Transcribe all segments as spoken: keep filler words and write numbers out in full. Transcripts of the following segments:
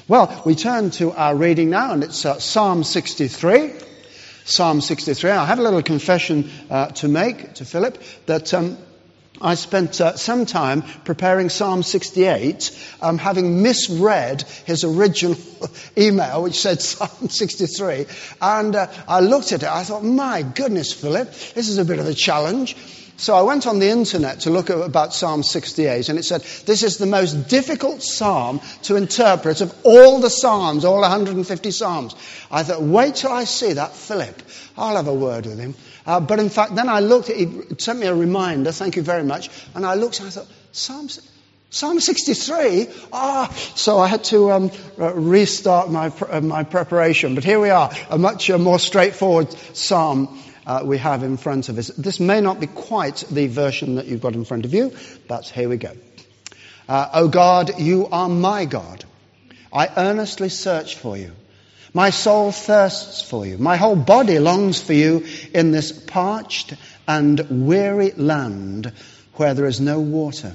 Well, we turn to our reading now, and it's uh, Psalm sixty-three. Psalm sixty-three. I have a little confession uh, to make to Philip that um, I spent uh, some time preparing Psalm sixty-eight, um, having misread his original email, which said Psalm sixty-three. And uh, I looked at it. I thought, my goodness, Philip, this is a bit of a challenge. So I went on the internet to look at, about Psalm sixty-eight, and it said, this is the most difficult psalm to interpret of all the psalms, all one hundred fifty psalms. I thought, wait till I see that Philip. I'll have a word with him. Uh, but in fact, then I looked, at, he sent me a reminder, thank you very much, and I looked and I thought, Psalm, Psalm sixty-three? Ah, so I had to um, restart my, uh, my preparation. But here we are, a much uh, more straightforward psalm. Uh, we have in front of us. This may not be quite the version that you've got in front of you, but here we go. Uh, O God, you are my God. I earnestly search for you. My soul thirsts for you. My whole body longs for you in this parched and weary land where there is no water.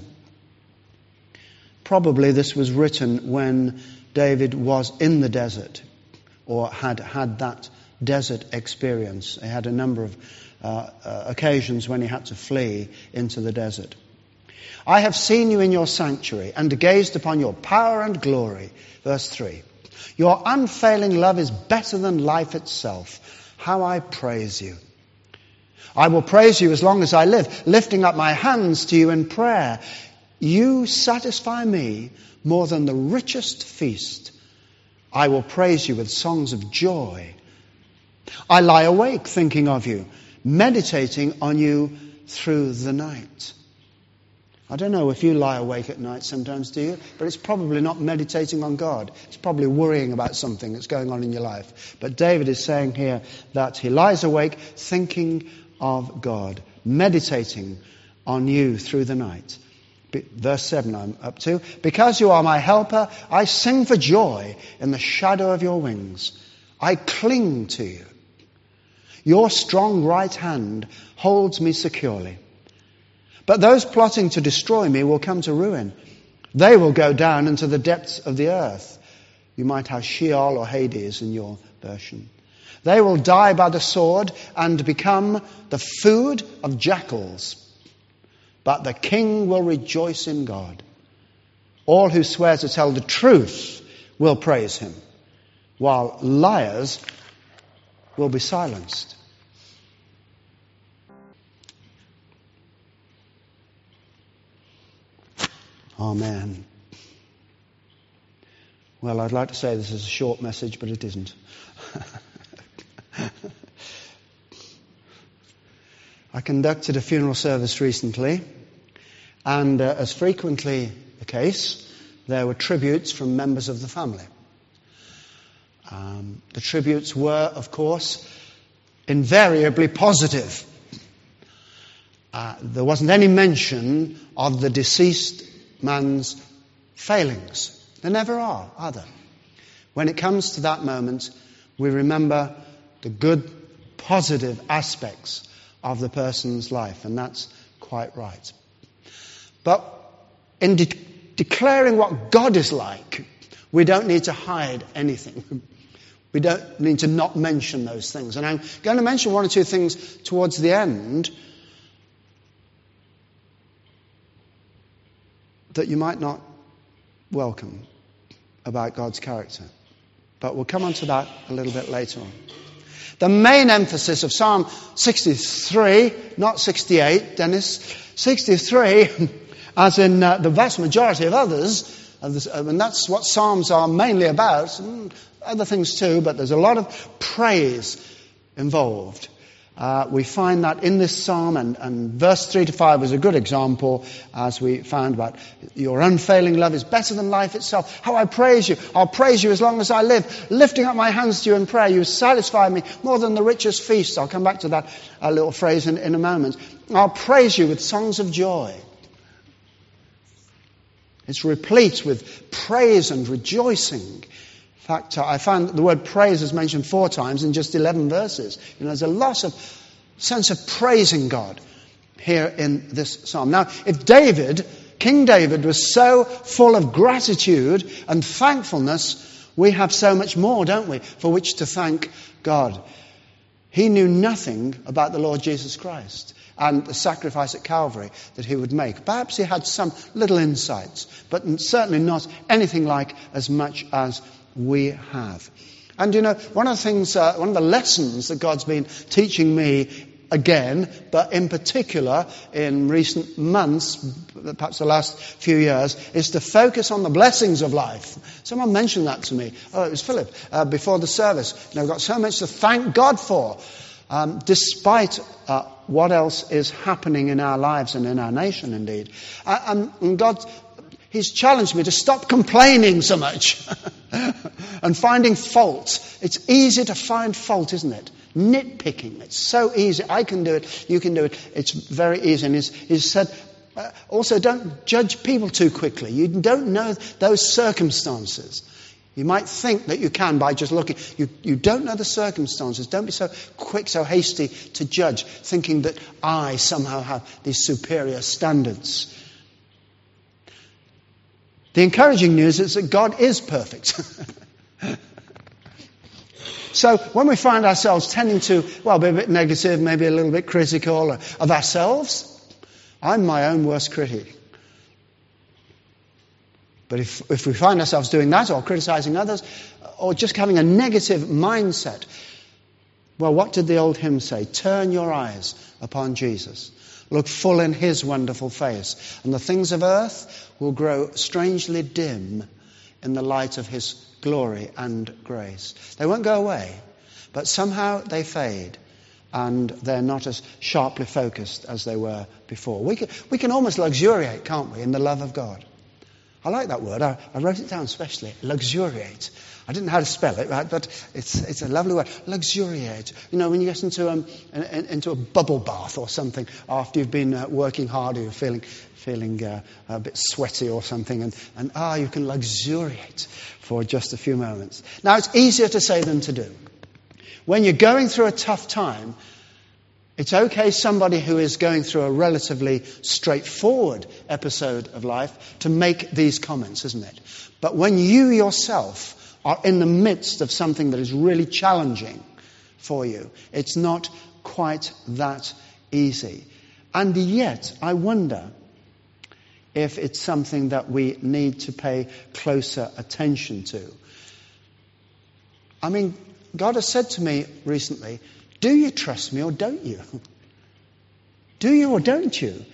Probably this was written when David was in the desert, or had had that desert experience. He had a number of uh, uh, occasions when he had to flee into the desert. I have seen you in your sanctuary and gazed upon your power and glory. Verse three. Your unfailing love is better than life itself. How I praise you. I will praise you as long as I live, lifting up my hands to you in prayer. You satisfy me more than the richest feast. I will praise you with songs of joy. I lie awake thinking of you, meditating on you through the night. I don't know if you lie awake at night sometimes, do you? But it's probably not meditating on God. It's probably worrying about something that's going on in your life. But David is saying here that he lies awake thinking of God, meditating on you through the night. Verse seven I'm up to. Because you are my helper, I sing for joy in the shadow of your wings. I cling to you. Your strong right hand holds me securely. But those plotting to destroy me will come to ruin. They will go down into the depths of the earth. You might have Sheol or Hades in your version. They will die by the sword and become the food of jackals. But the king will rejoice in God. All who swear to tell the truth will praise him, while liars will be silenced. Amen. Well, I'd like to say this is a short message, but it isn't. I conducted a funeral service recently, and uh, as frequently the case, there were tributes from members of the family. Um, the tributes were, of course, invariably positive. Uh, there wasn't any mention of the deceased man's failings. There never are, are there? When it comes to that moment, we remember the good, positive aspects of the person's life, and that's quite right. But in de- declaring what God is like, we don't need to hide anything. We don't need to not mention those things. And I'm going to mention one or two things towards the end that you might not welcome about God's character. But we'll come on to that a little bit later on. The main emphasis of Psalm sixty-three, not sixty-eight, Dennis, sixty-three, as in uh, the vast majority of others, of this, uh, and that's what Psalms are mainly about, and other things too, but there's a lot of praise involved. Uh, we find that in this psalm, and, and verse three to five is a good example, as we found about your unfailing love is better than life itself. How I praise you. I'll praise you as long as I live. Lifting up my hands to you in prayer. You satisfy me more than the richest feast. I'll come back to that uh, little phrase in, in a moment. I'll praise you with songs of joy. It's replete with praise and rejoicing. In fact, I found that the word praise is mentioned four times in just eleven verses. You know, there's a lot of sense of praising God here in this psalm. Now, if David, King David, was so full of gratitude and thankfulness, We have so much more, don't we, for which to thank God. He knew nothing about the Lord Jesus Christ and the sacrifice at Calvary that he would make. Perhaps he had some little insights, but certainly not anything like as much as we have. And you know, one of the things, uh, one of the lessons that God's been teaching me again, but in particular in recent months, perhaps the last few years, is to focus on the blessings of life. Someone mentioned that to me. Oh, it was Philip, uh, before the service. You know, we've got so much to thank God for, um, despite uh, what else is happening in our lives and in our nation, indeed. Uh, and, and God, He's challenged me to stop complaining so much and finding fault. It's easy to find fault, isn't it? Nitpicking. It's so easy. I can do it. You can do it. It's very easy. And he's, he's said, uh, also don't judge people too quickly. You don't know those circumstances. You might think that you can by just looking. You, you don't know the circumstances. Don't be so quick, so hasty to judge, thinking that I somehow have these superior standards. The encouraging news is that God is perfect. So when we find ourselves tending to, well, be a bit negative, maybe a little bit critical of ourselves, I'm my own worst critic. But if, if we find ourselves doing that, or criticizing others, or just having a negative mindset, well, what did the old hymn say? Turn your eyes upon Jesus. Look full in his wonderful face, and the things of earth will grow strangely dim in the light of his glory and grace. They won't go away, but somehow they fade, and they're not as sharply focused as they were before. We can, we can almost luxuriate, can't we, in the love of God? I like that word. I, I wrote it down especially. Luxuriate. I didn't know how to spell it, right? But it's it's a lovely word. Luxuriate. You know, when you get into um in, into a bubble bath or something after you've been uh, working hard, or you're feeling feeling uh, a bit sweaty or something, and and ah, you can luxuriate for just a few moments. Now, it's easier to say than to do. When you're going through a tough time, it's okay, somebody who is going through a relatively straightforward episode of life, to make these comments, isn't it? But when you yourself are in the midst of something that is really challenging for you, it's not quite that easy. And yet, I wonder if it's something that we need to pay closer attention to. I mean, God has said to me recently, do you trust me or don't you? Do you or don't you?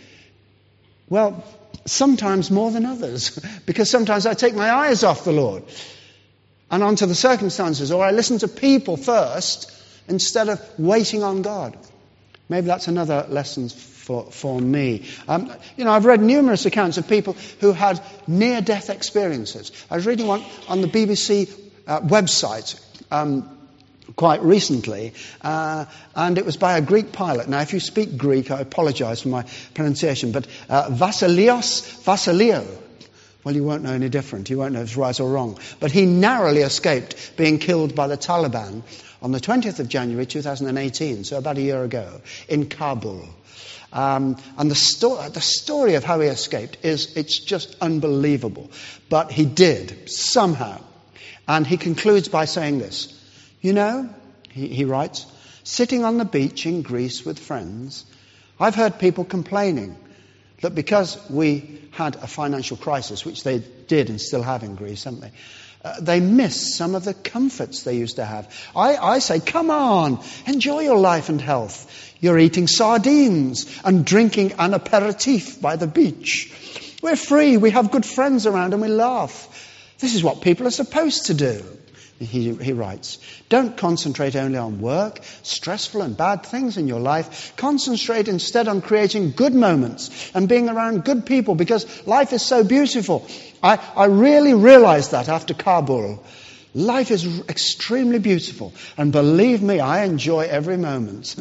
Well, sometimes more than others, because sometimes I take my eyes off the Lord and onto the circumstances, or I listen to people first instead of waiting on God. Maybe that's another lesson for, for me. Um, you know, I've read numerous accounts of people who had near-death experiences. I was reading one on the B B C uh, website um, quite recently, uh, and it was by a Greek pilot. Now, if you speak Greek, I apologize for my pronunciation, but uh, Vasilios Vasilio. Well, you won't know any different. You won't know if it's right or wrong. But he narrowly escaped being killed by the Taliban on the twentieth of January two thousand eighteen, so about a year ago, in Kabul. Um, and the, sto- the story of how he escaped is, it's just unbelievable. But he did, somehow. And he concludes by saying this. You know, he, he writes, sitting on the beach in Greece with friends, I've heard people complaining that because we had a financial crisis, which they did and still have in Greece, haven't they? Uh, they miss some of the comforts they used to have. I, I say, come on, enjoy your life and health. You're eating sardines and drinking an aperitif by the beach. We're free, we have good friends around and we laugh. This is what people are supposed to do. He, he writes, don't concentrate only on work, stressful and bad things in your life. Concentrate instead on creating good moments and being around good people, because life is so beautiful. I, I really realized that after Kabul. Life is extremely beautiful. And believe me, I enjoy every moment.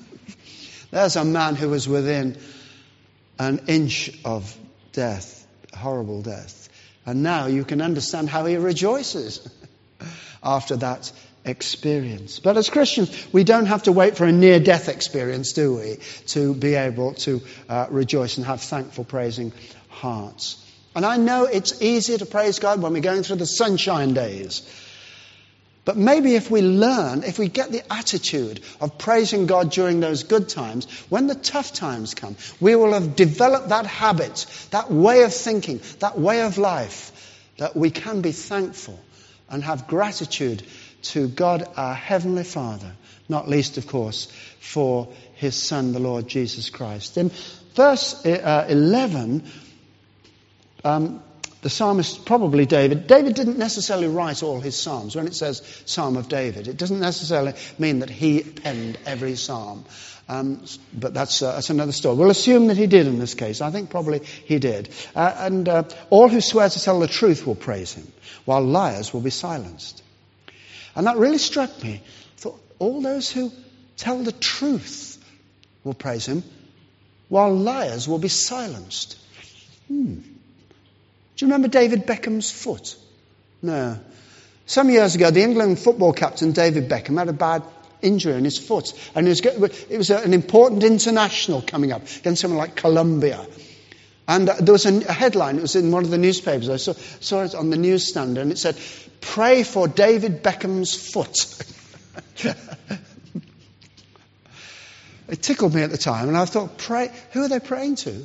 There's a man who was within an inch of death, horrible death. And now you can understand how he rejoices after that experience. But as Christians, we don't have to wait for a near-death experience, do we, to be able to uh, rejoice and have thankful, praising hearts. And I know it's easier to praise God when we're going through the sunshine days. But maybe if we learn, if we get the attitude of praising God during those good times, when the tough times come, we will have developed that habit, that way of thinking, that way of life, that we can be thankful and have gratitude to God, our Heavenly Father, not least, of course, for His Son, the Lord Jesus Christ. In verse uh, eleven, um, the psalmist, probably David, David didn't necessarily write all his psalms. When it says Psalm of David, it doesn't necessarily mean that he penned every psalm. Um, but that's, uh, that's another story. We'll assume that he did in this case. I think probably he did. Uh, and uh, all who swear to tell the truth will praise him, while liars will be silenced. And that really struck me. I thought, all those who tell the truth will praise him, while liars will be silenced. Hmm. Do you remember David Beckham's foot? No. Some years ago, the England football captain, David Beckham, had a bad injury in his foot. And it was, it was an important international coming up against someone like Colombia. And there was a headline, it was in one of the newspapers. I saw, saw it on the newsstand, and it said, "Pray for David Beckham's foot." It tickled me at the time, and I thought, pray, who are they praying to?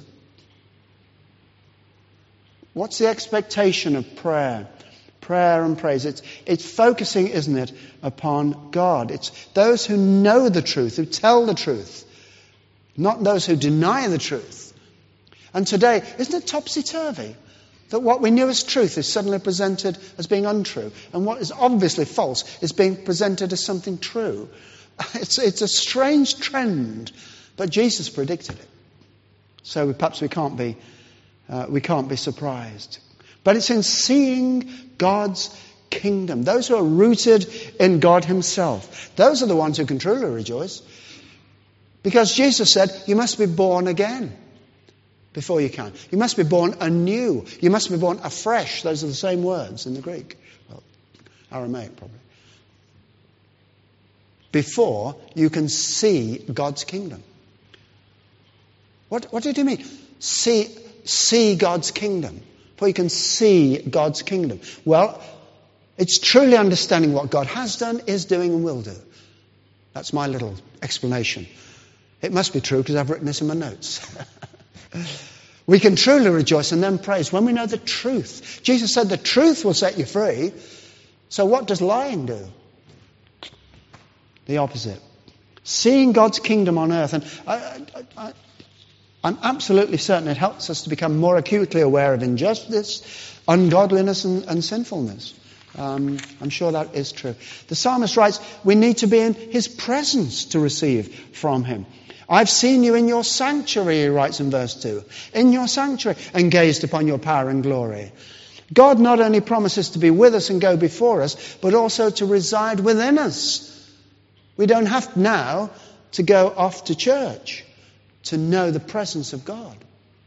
What's the expectation of prayer? Prayer and praise. It's, it's focusing, isn't it, upon God. It's those who know the truth, who tell the truth, not those who deny the truth. And today, isn't it topsy-turvy? That what we knew as truth is suddenly presented as being untrue. And what is obviously false is being presented as something true. It's, it's a strange trend, but Jesus predicted it. So perhaps we can't be Uh, we can't be surprised. But it's in seeing God's kingdom. Those who are rooted in God Himself. Those are the ones who can truly rejoice. Because Jesus said, you must be born again before you can. You must be born anew. You must be born afresh. Those are the same words in the Greek. Well, Aramaic probably. Before you can see God's kingdom. What, what did he mean? See... See God's kingdom. For you can see God's kingdom. Well, it's truly understanding what God has done, is doing, and will do. That's my little explanation. It must be true because I've written this in my notes. We can truly rejoice and then praise when we know the truth. Jesus said the truth will set you free. So what does lying do? The opposite. Seeing God's kingdom on earth. And I, I, I, I'm absolutely certain it helps us to become more acutely aware of injustice, ungodliness and, and sinfulness. Um, I'm sure that is true. The psalmist writes, we need to be in His presence to receive from Him. I've seen you in your sanctuary, he writes in verse two. In your sanctuary, and gazed upon your power and glory. God not only promises to be with us and go before us, but also to reside within us. We don't have now to go off to church to know the presence of God.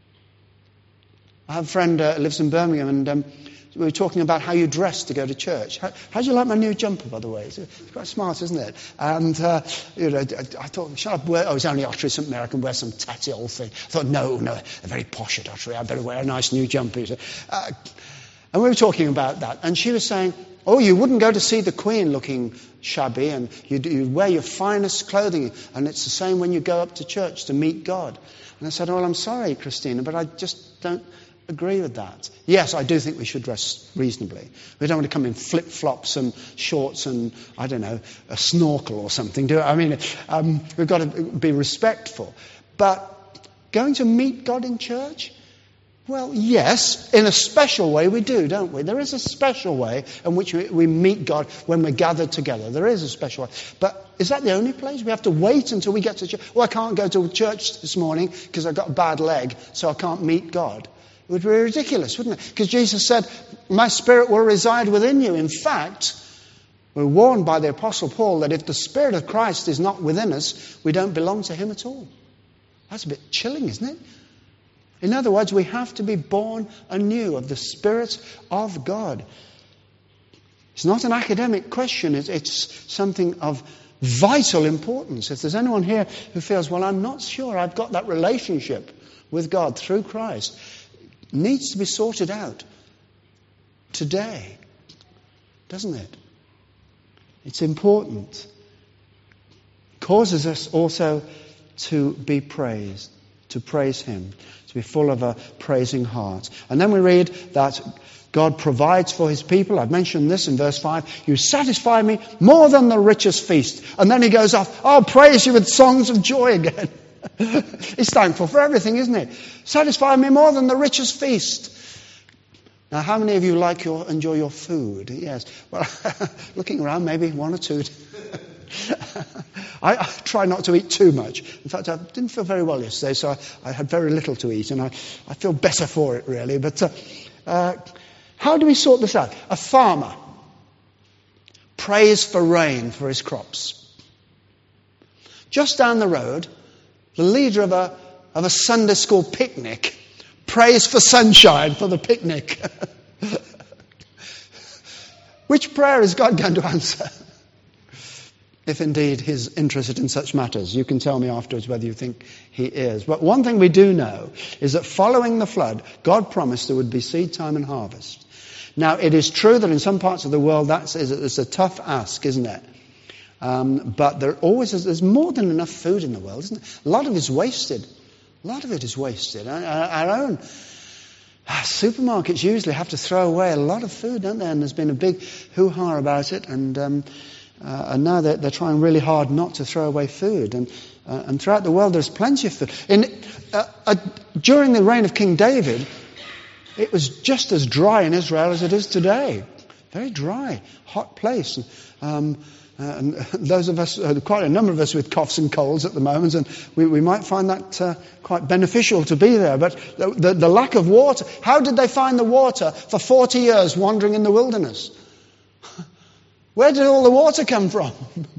I have a friend uh, who lives in Birmingham, and um, we were talking about how you dress to go to church. How, how do you like my new jumper, by the way? It's, it's quite smart, isn't it? And uh, you know, I, I thought, shall I wear? Oh, it's only Ottery St Mary. I can wear some tatty old thing. I thought, no, no, they're very posh at Ottery. I better wear a nice new jumper. Uh, and we were talking about that, and she was saying, oh, you wouldn't go to see the Queen looking shabby, and you'd, you'd wear your finest clothing, and it's the same when you go up to church to meet God. And I said, oh, well, I'm sorry, Christina, but I just don't agree with that. Yes, I do think we should dress reasonably. We don't want to come in flip-flops and shorts and, I don't know, a snorkel or something. Do I mean, um, we've got to be respectful. But going to meet God in church? Well, yes, in a special way we do, don't we? There is a special way in which we, we meet God when we're gathered together. There is a special way. But is that the only place? We have to wait until we get to church. Well, I can't go to church this morning because I've got a bad leg, so I can't meet God. It would be ridiculous, wouldn't it? Because Jesus said, my spirit will reside within you. In fact, we're warned by the Apostle Paul that if the Spirit of Christ is not within us, we don't belong to Him at all. That's a bit chilling, isn't it? In other words, we have to be born anew of the Spirit of God. It's not an academic question. It's, it's something of vital importance. If there's anyone here who feels, well, I'm not sure I've got that relationship with God through Christ, it needs to be sorted out today, doesn't it? It's important. Causes us also to be praised, to praise him, to be full of a praising heart. And then we read that God provides for his people. I've mentioned this in verse five. You satisfy me more than the richest feast. And then he goes off, I'll praise you with songs of joy again. He's thankful for everything, isn't he? Satisfy me more than the richest feast. Now, how many of you like your enjoy your food? Yes. Well, looking around, maybe one or two. I, I try not to eat too much. In fact, I didn't feel very well yesterday, so I, I had very little to eat, and I, I feel better for it, really. But uh, uh, how do we sort this out? A farmer prays for rain for his crops. Just down the road, the leader of a of a Sunday school picnic prays for sunshine for the picnic. Which prayer is God going to answer? If indeed he's interested in such matters. You can tell me afterwards whether you think he is. But one thing we do know is that following the flood, God promised there would be seed time and harvest. Now, it is true that in some parts of the world that's it's a tough ask, isn't it? Um, but there always is, there's more than enough food in the world, isn't there? A lot of it is wasted. A lot of it is wasted. Our, our own supermarkets usually have to throw away a lot of food, don't they? And there's been a big hoo-ha about it, and um, uh, and now they're, they're trying really hard not to throw away food. And uh, and throughout the world, there's plenty of food. In uh, uh, during the reign of King David, it was just as dry in Israel as it is today. Very dry, hot place. Um, Uh, and those of us, uh, quite a number of us with coughs and colds at the moment, and we, we might find that uh, quite beneficial to be there. But the, the, the lack of water, how did they find the water for forty years wandering in the wilderness? Where did all the water come from?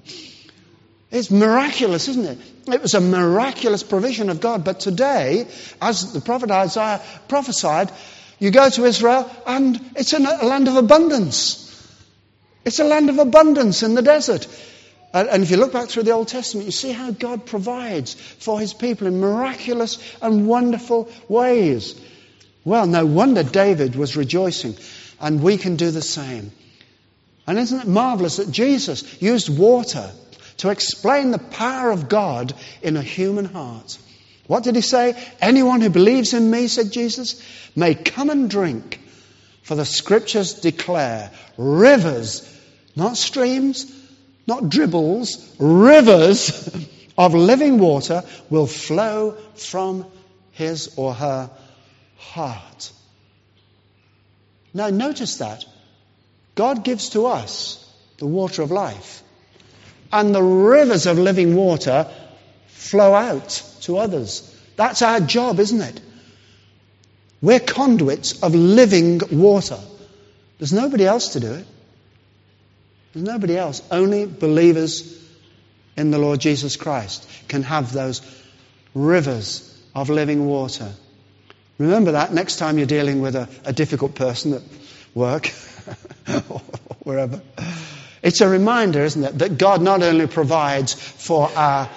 It's miraculous, isn't it? It was a miraculous provision of God. But today, as the prophet Isaiah prophesied, you go to Israel and it's a land of abundance. It's a land of abundance in the desert. And if you look back through the Old Testament, you see how God provides for his people in miraculous and wonderful ways. Well, no wonder David was rejoicing, and we can do the same. And isn't it marvelous that Jesus used water to explain the power of God in a human heart? What did he say? Anyone who believes in me, said Jesus, may come and drink. For the scriptures declare rivers, not streams, not dribbles, rivers of living water will flow from his or her heart. Now notice that. God gives to us the water of life. And the rivers of living water flow out to others. That's our job, isn't it? We're conduits of living water. There's nobody else to do it. There's nobody else. Only believers in the Lord Jesus Christ can have those rivers of living water. Remember that next time you're dealing with a, a difficult person at work or wherever. It's a reminder, isn't it, that God not only provides for our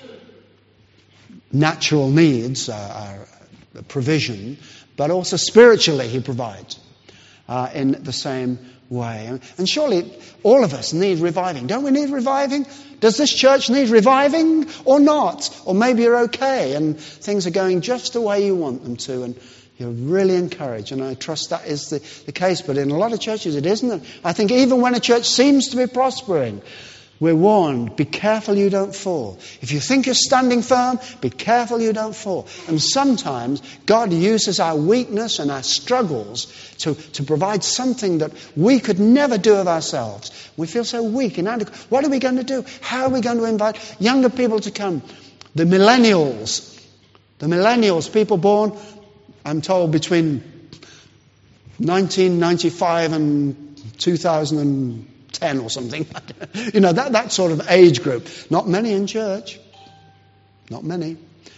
natural needs, our, our provision, but also spiritually he provides uh, in the same way. And surely all of us need reviving. Don't we need reviving? Does this church need reviving or not? Or maybe you're okay and things are going just the way you want them to and you're really encouraged. And I trust that is the, the case. But in a lot of churches it isn't. I think even when a church seems to be prospering, we're warned, be careful you don't fall. If you think you're standing firm, be careful you don't fall. And sometimes God uses our weakness and our struggles to, to provide something that we could never do of ourselves. We feel so weak and inadequate. What are we going to do? How are we going to invite younger people to come? The millennials. The millennials, people born, I'm told, between nineteen ninety-five and two thousand ten or something. You know, that, that sort of age group. Not many in church. Not many.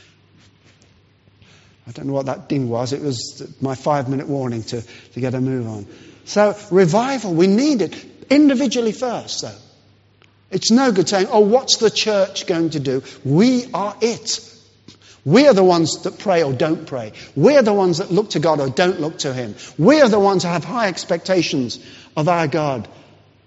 I don't know what that ding was. It was my five-minute warning to, to get a move on. So, revival, we need it. Individually first, though. It's no good saying, oh, what's the church going to do? We are it. We are the ones that pray or don't pray. We are the ones that look to God or don't look to him. We are the ones who have high expectations of our God.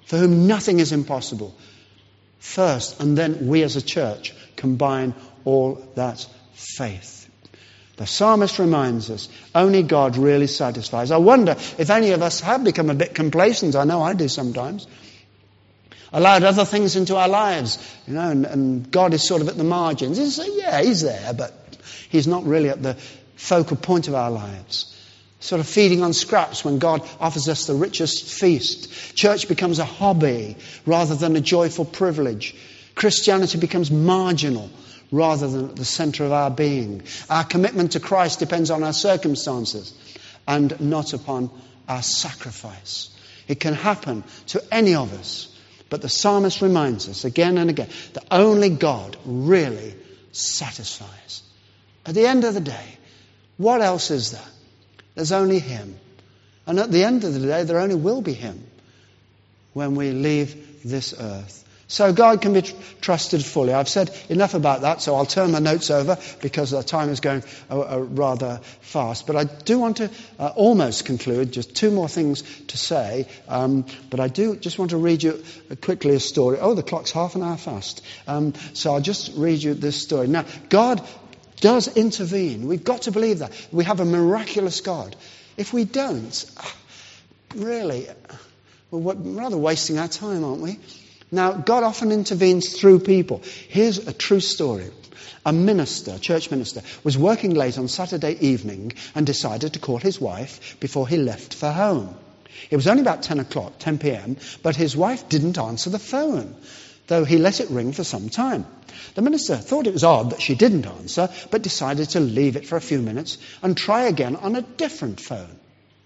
for whom nothing is impossible. First, and then we as a church combine all that faith. The psalmist reminds us, only God really satisfies. I wonder if any of us have become a bit complacent. I know I do sometimes. Allowed other things into our lives, you know, and, and God is sort of at the margins. He's, yeah, he's there, but he's not really at the focal point of our lives. Sort of feeding on scraps when God offers us the richest feast. Church becomes a hobby rather than a joyful privilege. Christianity becomes marginal rather than at the centre of our being. Our commitment to Christ depends on our circumstances and not upon our sacrifice. It can happen to any of us, but the psalmist reminds us again and again that only God really satisfies. At the end of the day, what else is there? There's only Him. And at the end of the day, there only will be Him when we leave this earth. So God can be tr- trusted fully. I've said enough about that, so I'll turn my notes over because the time is going uh, uh, rather fast. But I do want to uh, almost conclude, just two more things to say. Um, but I do just want to read you quickly a story. Oh, the clock's half an hour fast. Um, so I'll just read you this story. Now, God does intervene. We've got to believe that. We have a miraculous God. If we don't, really, we're rather wasting our time, aren't we? Now, God often intervenes through people. Here's a true story. A minister, a church minister, was working late on Saturday evening and decided to call his wife before he left for home. It was only about ten o'clock, ten p.m, but his wife didn't answer the phone, though he let it ring for some time. The minister thought it was odd that she didn't answer, but decided to leave it for a few minutes and try again on a different phone.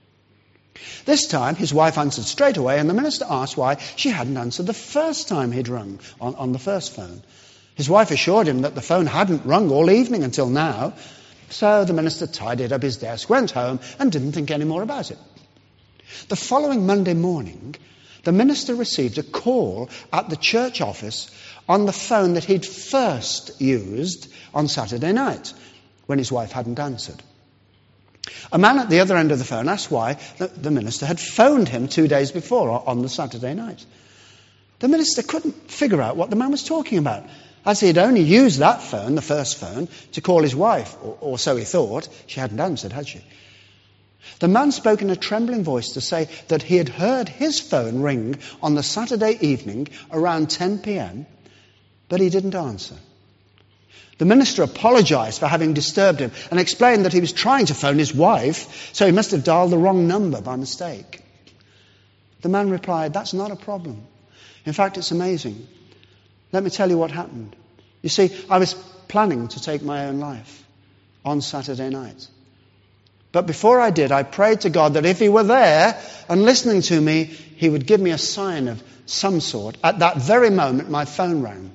This time, his wife answered straight away, and the minister asked why she hadn't answered the first time he'd rung on, on the first phone. His wife assured him that the phone hadn't rung all evening until now. So the minister tidied up his desk, went home, and didn't think any more about it. The following Monday morning, the minister received a call at the church office on the phone that he'd first used on Saturday night, when his wife hadn't answered. A man at the other end of the phone asked why the minister had phoned him two days before on the Saturday night. The minister couldn't figure out what the man was talking about, as he had only used that phone, the first phone, to call his wife, or, or so he thought. She hadn't answered, had she? The man spoke in a trembling voice to say that he had heard his phone ring on the Saturday evening around ten p.m, but he didn't answer. The minister apologized for having disturbed him and explained that he was trying to phone his wife, so he must have dialed the wrong number by mistake. The man replied, "That's not a problem. In fact, it's amazing. Let me tell you what happened. You see, I was planning to take my own life on Saturday night. But before I did, I prayed to God that if He were there and listening to me, He would give me a sign of some sort. At that very moment, my phone rang.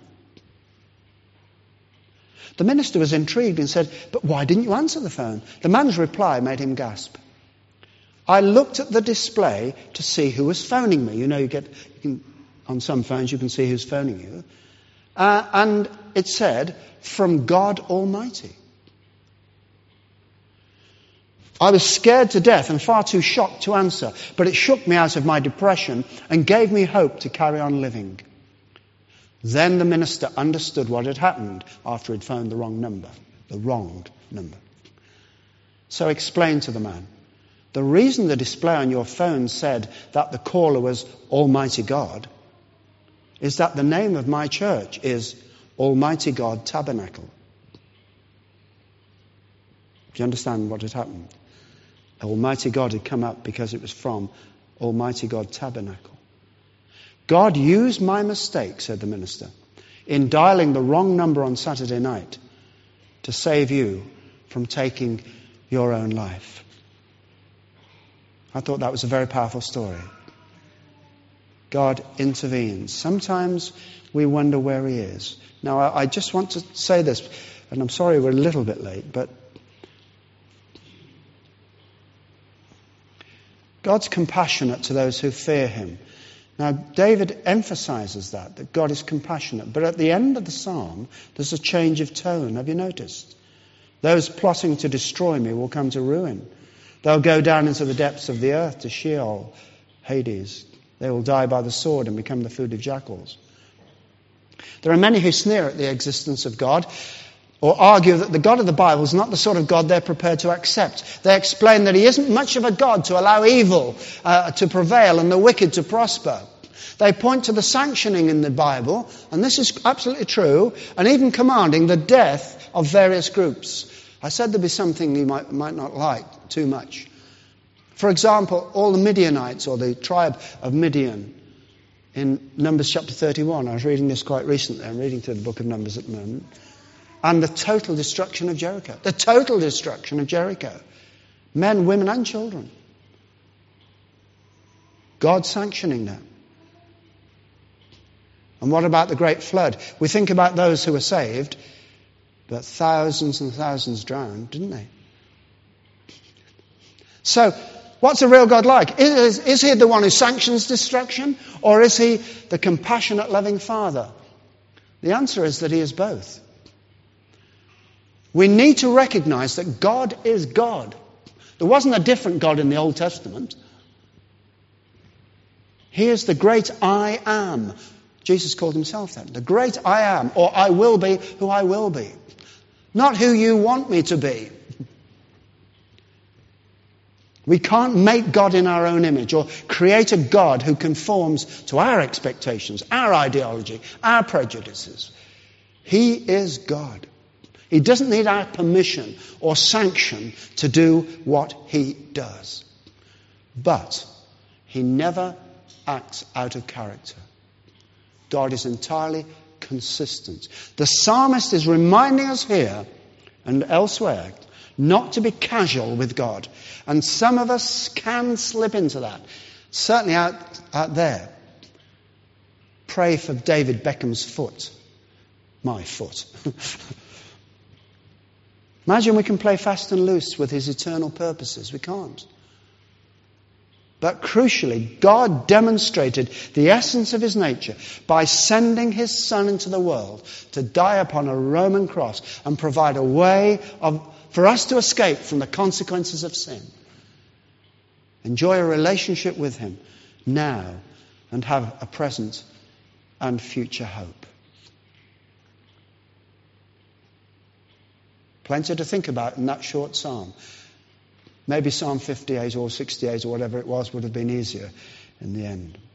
The minister was intrigued and said, "But why didn't you answer the phone?" The man's reply made him gasp. "I looked at the display to see who was phoning me." You know, you get you can, on some phones you can see who's phoning you. Uh, and it said, "From God Almighty." I was scared to death and far too shocked to answer, but it shook me out of my depression and gave me hope to carry on living. Then the minister understood what had happened after he'd phoned the wrong number, the wronged number. So explained to the man, "The reason the display on your phone said that the caller was Almighty God is that the name of my church is Almighty God Tabernacle." Do you understand what had happened? Almighty God had come up because it was from Almighty God Tabernacle. God used my mistake, said the minister, in dialing the wrong number on Saturday night to save you from taking your own life. I thought that was a very powerful story. God intervenes. Sometimes we wonder where He is. Now, I, I just want to say this, and I'm sorry we're a little bit late, but God's compassionate to those who fear Him. Now, David emphasizes that, that God is compassionate. But at the end of the psalm, there's a change of tone. Have you noticed? Those plotting to destroy me will come to ruin. They'll go down into the depths of the earth, to Sheol, Hades. They will die by the sword and become the food of jackals. There are many who sneer at the existence of God or argue that the God of the Bible is not the sort of God they're prepared to accept. They explain that he isn't much of a God to allow evil uh, to prevail and the wicked to prosper. They point to the sanctioning in the Bible, and this is absolutely true, and even commanding the death of various groups. I said there'd be something you might, might not like too much. For example, all the Midianites, or the tribe of Midian, in Numbers chapter thirty-one. I was reading this quite recently. I'm reading through the book of Numbers at the moment. And the total destruction of Jericho. The total destruction of Jericho. Men, women and children. God sanctioning that. And what about the great flood? We think about those who were saved, but thousands and thousands drowned, didn't they? So, what's a real God like? Is, is he the one who sanctions destruction? Or is he the compassionate, loving Father? The answer is that he is both. We need to recognize that God is God. There wasn't a different God in the Old Testament. He is the great I am. Jesus called himself that. The great I am, or I will be who I will be. Not who you want me to be. We can't make God in our own image or create a God who conforms to our expectations, our ideology, our prejudices. He is God. He doesn't need our permission or sanction to do what he does. But he never acts out of character. God is entirely consistent. The psalmist is reminding us here and elsewhere not to be casual with God. And some of us can slip into that. Certainly out, out there. Pray for David Beckham's foot. My foot. Imagine we can play fast and loose with his eternal purposes. We can't. But crucially, God demonstrated the essence of his nature by sending his Son into the world to die upon a Roman cross and provide a way of, for us to escape from the consequences of sin. Enjoy a relationship with him now and have a present and future hope. Plenty to think about in that short psalm. Maybe Psalm fifty-eight or sixty-eight or whatever it was would have been easier in the end.